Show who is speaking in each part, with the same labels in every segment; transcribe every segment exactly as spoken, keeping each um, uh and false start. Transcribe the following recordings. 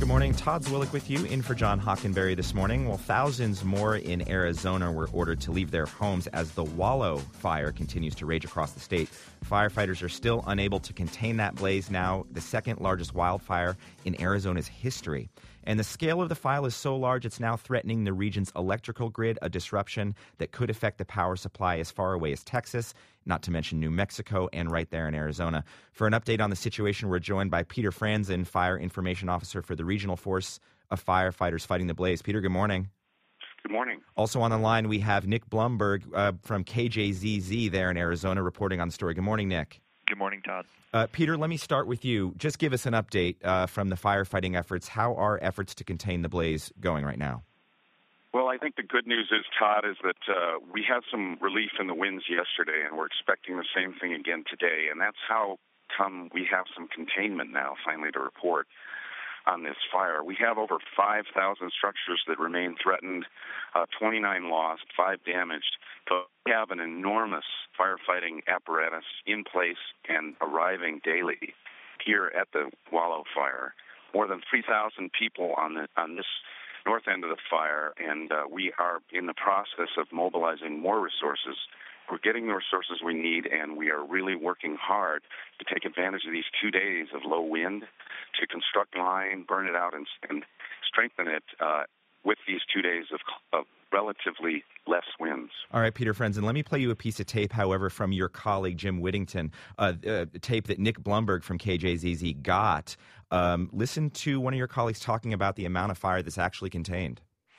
Speaker 1: Good morning. Todd Zwillich with you, in for John Hockenberry this morning. Well, thousands more in Arizona were ordered to leave their homes as the Wallow fire continues to rage across the state. Firefighters are still unable to contain that blaze now, the second largest wildfire in Arizona's history. And the scale of the fire is so large it's now threatening the region's electrical grid, a disruption that could affect the power supply as far away as Texas, not to mention New Mexico, and right there in Arizona. For an update on the situation, we're joined by Peter Franzen, Fire Information Officer for the Regional Force of Firefighters Fighting the Blaze. Peter, good morning.
Speaker 2: Good morning.
Speaker 1: Also on the line, we have Nick Blumberg uh, from K J Z Z there in Arizona reporting on the story. Good morning, Nick.
Speaker 3: Good morning, Todd.
Speaker 1: Uh, Peter, let me start with you. Just give us an update uh, from the firefighting efforts. How are efforts to contain the blaze going right now?
Speaker 2: Well, I think the good news is, Todd, is that uh, we had some relief in the winds yesterday, and we're expecting the same thing again today. And that's how come we have some containment now, finally, to report on this fire. We have over five thousand structures that remain threatened, uh, twenty-nine lost, five damaged. So we have an enormous firefighting apparatus in place and arriving daily here at the Wallow fire. More than three thousand people on the on this north end of the fire, and uh, we are in the process of mobilizing more resources. We're getting the resources we need, and we are really working hard to take advantage of these two days of low wind to construct line, burn it out, and, and strengthen it uh, with these two days of, of relatively less winds.
Speaker 1: All right, Peter Franzen, let me play you a piece of tape, however, from your colleague Jim Whittington, uh, uh, tape that Nick Blumberg from K J Z Z got. Um, listen to one of your colleagues talking about the amount of fire that's actually contained.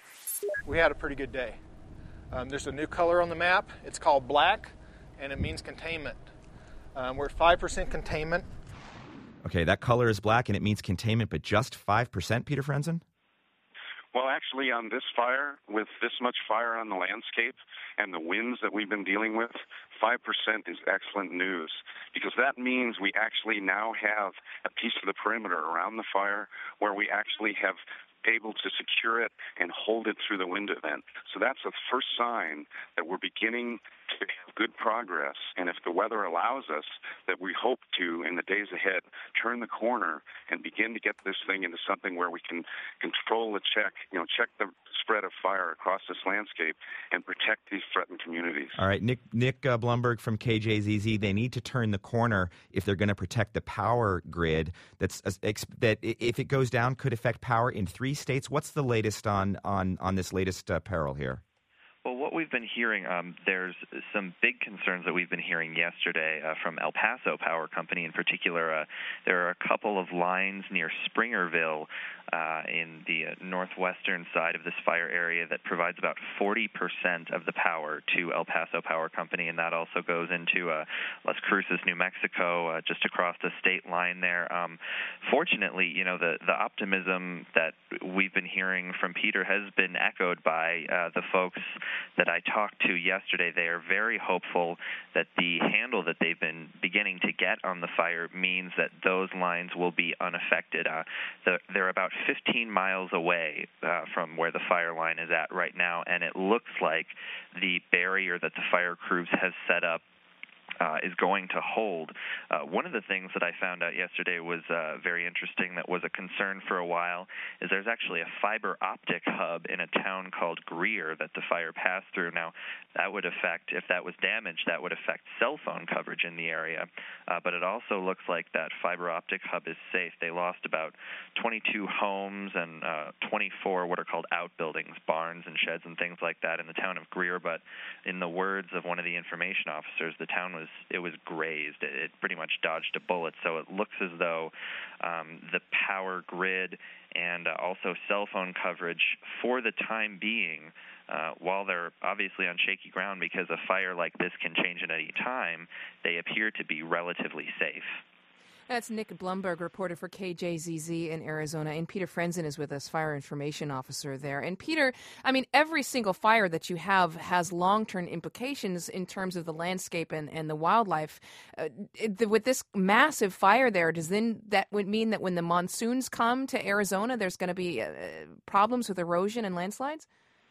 Speaker 4: We had a pretty good day. Um, there's a new color on the map. It's called black, and it means containment. Um, we're at five percent containment.
Speaker 1: Okay, that color is black, and it means containment, but just five percent, Peter Franzen?
Speaker 2: Well, actually, on this fire, with this much fire on the landscape and the winds that we've been dealing with, five percent is excellent news, because that means we actually now have a piece of the perimeter around the fire where we actually have able to secure it and hold it through the wind event. So that's the first sign that we're beginning to have good progress. And if the weather allows us, that we hope to, in the days ahead, turn the corner and begin to get this thing into something where we can control the check, you know, check the spread of fire across this landscape and protect these threatened communities.
Speaker 1: All right, Nick Nick uh, Blumberg from K J Z Z, they need to turn the corner if they're going to protect the power grid. That's uh, ex- that if it goes down, could affect power in three states. What's the latest on on on this latest uh, peril here?
Speaker 3: Well, what we've been hearing, um, there's some big concerns that we've been hearing yesterday uh, from El Paso Power Company in particular. Uh, there are a couple of lines near Springerville uh, in the uh, northwestern side of this fire area that provides about forty percent of the power to El Paso Power Company, and that also goes into uh, Las Cruces, New Mexico, uh, just across the state line there. Um, fortunately, you know, the, the optimism that we've been hearing from Peter has been echoed by uh, the folks that I talked to yesterday. They are very hopeful that the handle that they've been beginning to get on the fire means that those lines will be unaffected. Uh, the, they're about fifteen miles away uh, from where the fire line is at right now, and it looks like the barrier that the fire crews has set up Uh, is going to hold. Uh, one of the things that I found out yesterday was uh, very interesting, that was a concern for a while, is there's actually a fiber optic hub in a town called Greer that the fire passed through. Now, that would affect, if that was damaged, that would affect cell phone coverage in the area. Uh, but it also looks like that fiber optic hub is safe. They lost about twenty-two homes and uh, twenty-four what are called outbuildings, barns and sheds and things like that in the town of Greer. But in the words of one of the information officers, the town was it was grazed. It, it pretty much dodged a bullet. So it looks as though um, the power grid and uh, also cell phone coverage for the time being, uh, while they're obviously on shaky ground because a fire like this can change at any time, they appear to be relatively safe.
Speaker 5: That's Nick Blumberg, reporter for K J Z Z in Arizona. And Peter Franzen is with us, fire information officer there. And Peter, I mean, every single fire that you have has long-term implications in terms of the landscape and, and the wildlife. Uh, it, with this massive fire there, does then that would mean that when the monsoons come to Arizona, there's going to be uh, problems with erosion and landslides?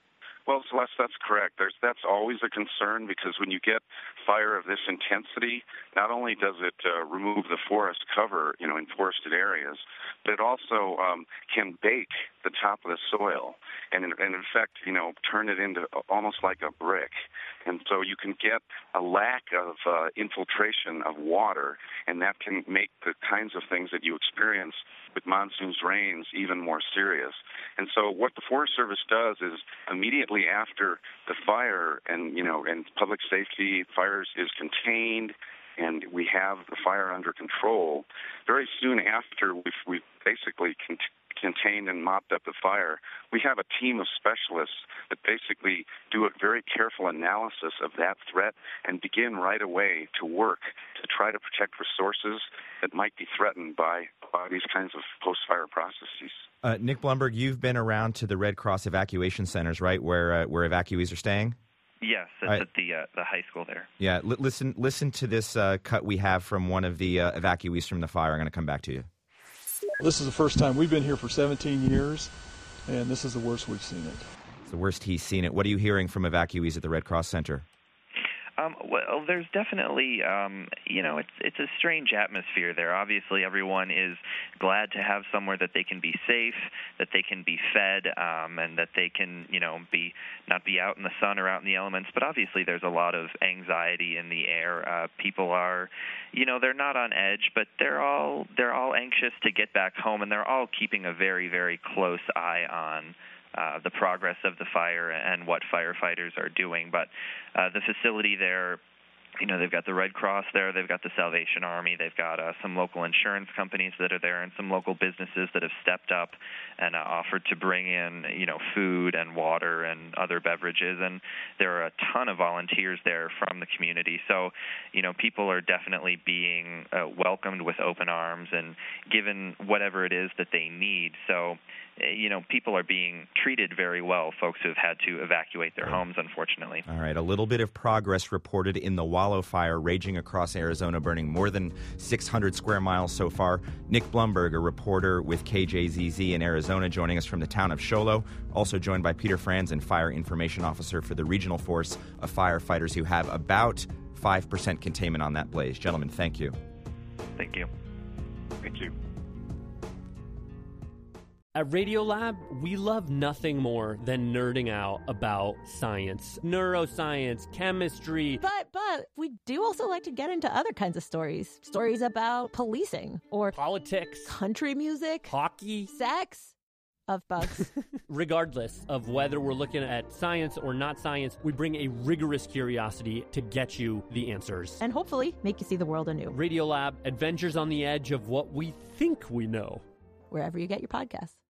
Speaker 2: Well, Celeste, that's correct. There's that's always a concern because when you get fire of this intensity, not only does it uh, remove the forest cover, you know, in forested areas, but it also um, can bake the top of the soil and, and, in fact, you know, turn it into almost like a brick. And so you can get a lack of uh, infiltration of water, and that can make the kinds of things that you experience with monsoon's rains even more serious. And so what the Forest Service does is immediately after the fire and, you know, and public safety fires is contained and we have the fire under control, very soon after we've, we've basically con- contained and mopped up the fire, we have a team of specialists that basically do a very careful analysis of that threat and begin right away to work to try to protect resources that might be threatened by, by these kinds of post-fire processes.
Speaker 1: Uh, Nick Blumberg, you've been around to the Red Cross evacuation centers, right, where uh, where evacuees are staying?
Speaker 3: Yes, it's
Speaker 1: right.
Speaker 3: at the uh, the high school there.
Speaker 1: Yeah, L- listen listen to this uh, cut we have from one of the uh, evacuees from the fire. I'm going to come back to you.
Speaker 6: This is the first time. We've been here for seventeen years, and this is the worst we've seen it.
Speaker 1: It's the worst he's seen it. What are you hearing from evacuees at the Red Cross Center?
Speaker 3: Um, well, there's definitely, um, you know, it's it's a strange atmosphere there. Obviously, everyone is glad to have somewhere that they can be safe, that they can be fed, um, and that they can, you know, be not be out in the sun or out in the elements. But obviously, there's a lot of anxiety in the air. Uh, people are, you know, they're not on edge, but they're all they're all anxious to get back home, and they're all keeping a very, very close eye on Uh, the progress of the fire and what firefighters are doing. But uh, the facility there, you know, they've got the Red Cross there, they've got the Salvation Army, they've got uh, some local insurance companies that are there and some local businesses that have stepped up and uh, offered to bring in, you know, food and water and other beverages. And there are a ton of volunteers there from the community. So, you know, people are definitely being uh, welcomed with open arms and given whatever it is that they need. So, you know, people are being treated very well, folks who have had to evacuate their homes, unfortunately.
Speaker 1: All right, a little bit of progress reported in the Wallow Fire raging across Arizona, burning more than six hundred square miles so far. Nick Blumberg, a reporter with K J Z Z in Arizona, joining us from the town of Show Low. Also joined by Peter Franzen, Fire Information Officer for the Regional Force of Firefighters, who have about five percent containment on that blaze. Gentlemen, thank you.
Speaker 3: Thank you.
Speaker 2: Thank you.
Speaker 7: At Radiolab, we love nothing more than nerding out about science, neuroscience, chemistry.
Speaker 8: But, but, we do also like to get into other kinds of stories. Stories about policing or
Speaker 7: politics,
Speaker 8: country music,
Speaker 7: hockey,
Speaker 8: sex, of bugs.
Speaker 7: Regardless of whether we're looking at science or not science, we bring a rigorous curiosity to get you the answers.
Speaker 8: And hopefully make you see the world anew.
Speaker 7: Radiolab, adventures on the edge of what we think we know.
Speaker 8: Wherever you get your podcasts.